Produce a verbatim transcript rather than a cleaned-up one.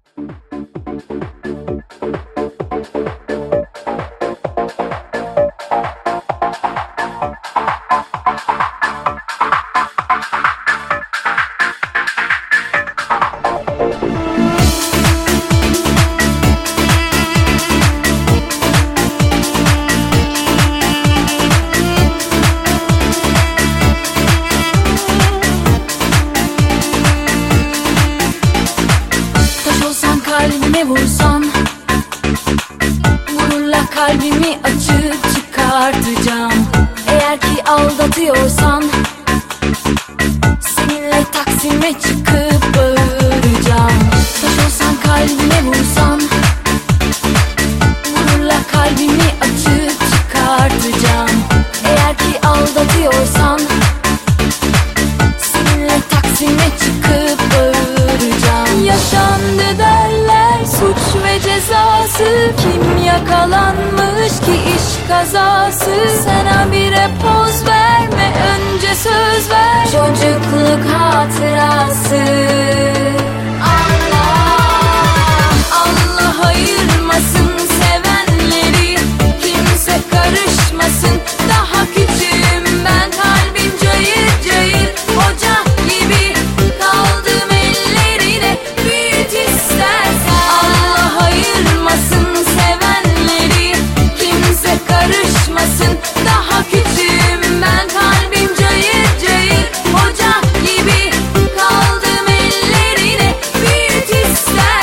Kalbime vursan, gururla kalbimi açıp çıkartacağım. Eğer ki aldatıyorsan, seninle Taksim'e çıkıp bağıracağım. Taş olsan kalbime vursan, gururla kalbimi açıp çıkartacağım. Eğer ki aldatıyorsan, seninle Taksim'e çıkıp bağıracağım. Yaşandı derler suç ve cezası, kim yakalanmış ki iş kazası. Sen habire poz verme, önce söz ver, çocukluk hatırası. Allah, Allah ayırmasın sevenleri, kimse karışmasın. Daha küçüğüm ben, kalbim cayır cayır, ocak gibi kaldım ellerine. Büyüt istersen. Allah ayırmasın sevenleri, kimse karışmasın. Daha küçüğüm ben, kalbim cayır cayır, ocak gibi kaldım ellerine. Büyüt istersen.